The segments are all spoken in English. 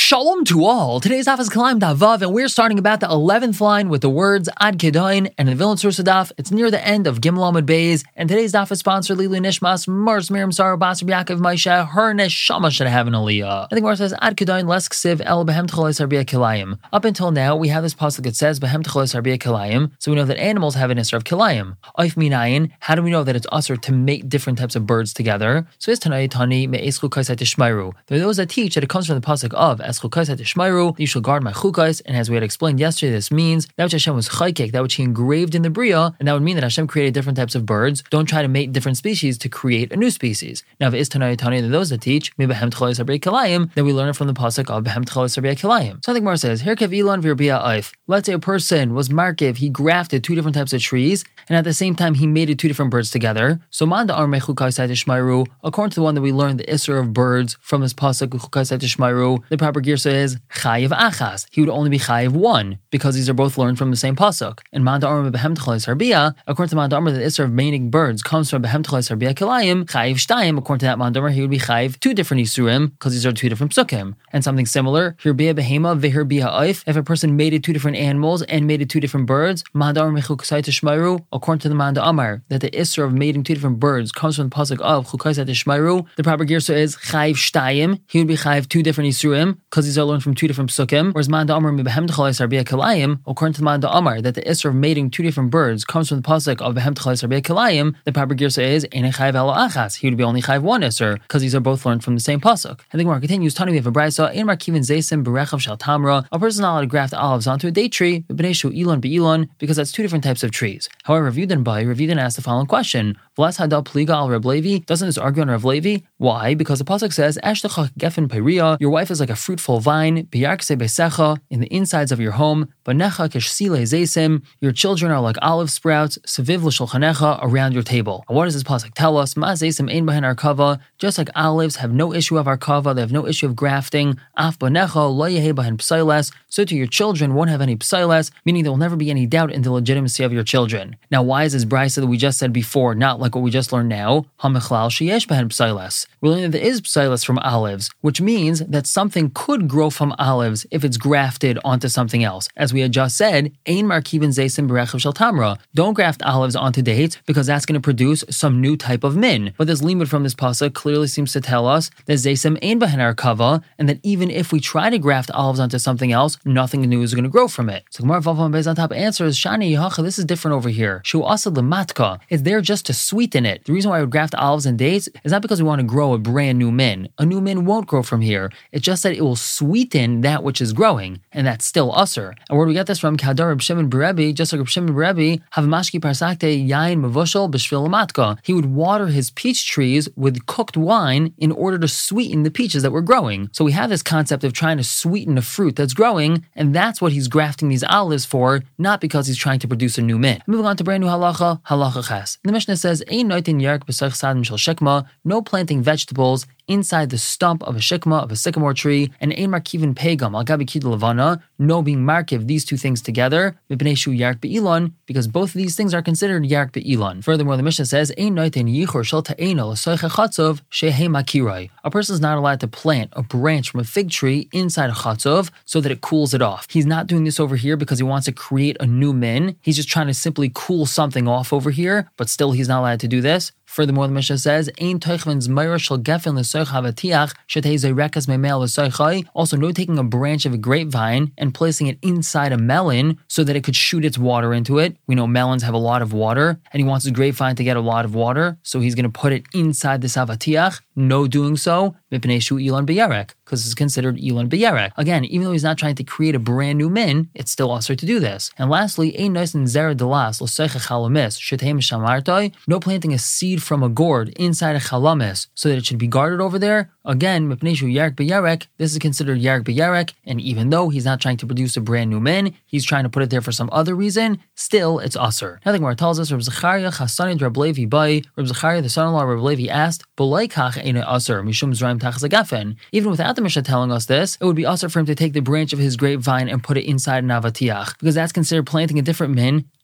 Shalom to all. Today's daf is Kalayim Daf Vav, and we're starting about the 11th line with the words Ad Kedain, and in the Vilna Source daf, it's near the end of Gimel Amud Beis, and today's daf is sponsored Lilu Nishmas, Mars Miriam Sarah Basar Yaakov Maisha, her neshama should have an aliyah. I think where it says Ad Kedain Les Ksiv El Behem Tcholes Arbia Kilayim. Up until now, we have this pasuk that says Behem Tcholes Arbia Kilayim, so we know that animals have an isser of Kilayim. Oif Minayin, how do we know that it's usher to mate different types of birds together? So it's Tanai Tani Me'eschu Kaisai Tishmairu. There are those that teach that it comes from the pasuk of Eschu Kaisai Tishmairu, you shall guard my chukais, and as we had explained yesterday, this means that which Hashem was chaykek, that which He engraved in the Bria, and that would mean that Hashem created different types of birds. Don't try to mate different species to create a new species. Now, if it is Tanai Tani, then those that teach Behem Tcholes Arbia Kilayim, then we learn it from the pasuk of Behem Tcholes Arbia Kilayim. So I think Mar says, Here Kev Elon Virbia Eif. Let's say a person was markev, he grafted two different types of trees, and at the same time he mated two different birds together. So Manda Armei Chukaisai Tishmairu, according to the one that we learned the isser of birds from this pasuk Chukaisai Tishmairu, the proper girsa is Chayiv Achas. He would only be Chayiv one, because these are both learned from the same pasuk. And Manda Armei Behem Tcholes Arbia, according to Manda Armei, the isser of mating birds comes from Behem Tcholes Arbia Kilayim, Chayiv Shtayim, according to that Manda Armei, he would be Chayiv two different isurim, because these are two different psukim. And something similar, Hirbia Behema Vehirbia Oif, if a person mated two different animals and mated two different birds, Manda Armei Chukaisai Tishmairu, according to the Manda Amar, that the isser of mating two different birds comes from the pasuk of Chukaisai Tishmairu, the proper girsa is Chayiv Shtayim, he would be Chayiv two different isurim, because these are learned from two different psukim, whereas Manda Amar Behem Tcholes Arbia Kilayim, according to the Manda Amar, that the isser of mating two different birds comes from the pasuk of Behem Tcholes Arbia Kilayim, the proper girsa is Einei Chayiv Elo Achas, he would be only Chayiv one isser, because these are both learned from the same pasuk. And the Gemara continues, Tani, we have a brayso, Ein Markivin Zaysim Berechav Shal Tamra, a person is not allowed to graft olives onto a date tree, B'Bnei Elon Be'elon, because that's two different types of trees. However, Rav Yudin asked the following question, V'las Hadal Pliga Al Reb Levi, doesn't this argue on Reb Levi? Why? Because the pasuk says, Ashtecha Gefen Peiria, your wife is like a fruitful vine, B'Yarkse Besecha, in the insides of your home, B'Necha Keshsile Zaysim, your children are like olive sprouts, Seviv L'Shulchanecha, around your table. And what does this pasuk tell us? Ma Zaysim Ein Behen Arkava, just like olives have no issue of arkava, they have no issue of grafting, Af B'Necha Lo Yehe Behen Psailes, so to your children won't have any psailes, meaning there will never be any doubt in the legitimacy of your children. Now, why is this brisa that we just said before not like what we just learned now? Hamechlal sheyesh behen psailes. We're learning that there is psailes from olives, which means that something could grow from olives if it's grafted onto something else. As we had just said, ein markibin zaysim berechav shel tamra. Don't graft olives onto dates because that's going to produce some new type of min. But this limud from this pasuk clearly seems to tell us that zaysim ein behen arkava, and that even if we try to graft olives onto something else, nothing new is going to grow from it. So Gemara Vav Beis on top answers, Shani Yehacha, this is different over here. Shu asad lematka. It's there just to sweeten it. The reason why I would graft olives and dates is not because we want to grow a brand new min. A new min won't grow from here. It's just that it will sweeten that which is growing, and that's still usser. And where do we get this from? Kadar Reb Shimon Berebi, just like Reb Shimon Berebi, have mashki parsakte yain mavushal b'shvil lematka. He would water his peach trees with cooked wine in order to sweeten the peaches that were growing. So we have this concept of trying to sweeten a fruit that's growing, and that's what he's grafting these olives for, not because he's trying to produce a new min. Moving on to brand new halacha, halacha ches. The Mishnah says, Ein noitin yark b'sach sadim shel shekma, no planting vegetables inside the stump of a shikma, of a sycamore tree, and ein markivin pegam al gabi kid levana, no being markiv these two things together, mipnei shu yark be'ilon, because both of these things are considered yark be'ilon. Furthermore, the Mishnah says, ein noitin yichor shel ta'ena l'soiche chatzov shehe makirai. A person is not allowed to plant a branch from a fig tree inside a chatzov so that it cools it off. He's not doing this over here because he wants to create a new min. He's just trying to simply cool something off over here, but still he's not allowed to do this. Furthermore, the Mishnah says, Ein toichvin zmeira shel gefen l'soich havatiach shetei zeirekas me'mel l'soichai. Also, no taking a branch of a grapevine and placing it inside a melon so that it could shoot its water into it. We know melons have a lot of water, and he wants his grapevine to get a lot of water, so he's going to put it inside the savatiach. No doing so, mipnei shu ilan b'yarek, because it's considered ilan b'yarek. Again, even though he's not trying to create a brand new min, it's still also to do this. And lastly, ein noisin zera delas l'soiche chalamis shetei mishamartai. No planting a seed from a gourd inside a chalamis so that it should be guarded over there. Again, mipneshu yark b'yarek, this is considered yark b'yarek, and even though he's not trying to produce a brand new min, he's trying to put it there for some other reason, still it's usher. Now the Gemara tells us, Reb Zechariah chasanid Reb Levi bai, Reb Zechariah the son-in-law of Reb Levi asked, b'lai kach eina usher mishum zraim tachas agafen. Even without the Mishnah telling us this, it would be usher for him to take the branch of his grapevine and put it inside an avatiach, because that's considered planting a different min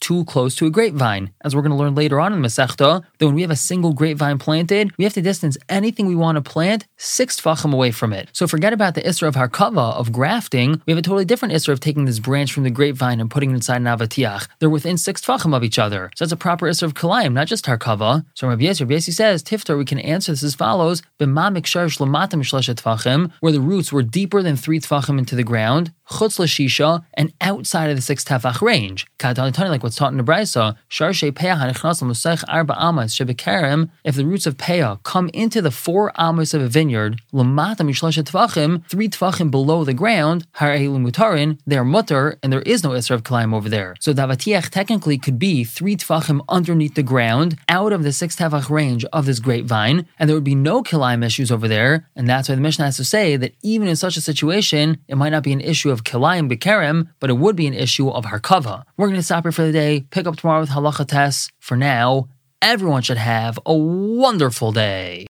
too close to a grapevine. As we're going to learn later on in Masechta, that when we have a single grapevine planted, we have to distance anything we want to plant 6 tfachim away from it. So forget about the Isra of Harkava, of grafting. We have a totally different Isra of taking this branch from the grapevine and putting it inside an avatiach. They're within 6 tfachim of each other. So that's a proper Isra of Kalayim, not just Harkava. So Rabbi Yesi says, Tiftar, we can answer this as follows, where the roots were deeper than 3 tfachim into the ground, chutz l'shisha, and outside of the 6 tefach range. Like what's taught in the Brisa, if the roots of peah come into the 4 amos of a vineyard, 3 tefachim below the ground, they are mutter, and there is no isra of kalayim over there. So the avatiach technically could be 3 tefachim underneath the ground, out of the 6 tefach range of this grapevine, and there would be no kalayim issues over there. And that's why the Mishnah has to say that even in such a situation, it might not be an issue of kalayim bekerem, but it would be an issue of harkava. We're going to stop here for the day, pick up tomorrow with halacha tests. For now, everyone should have a wonderful day.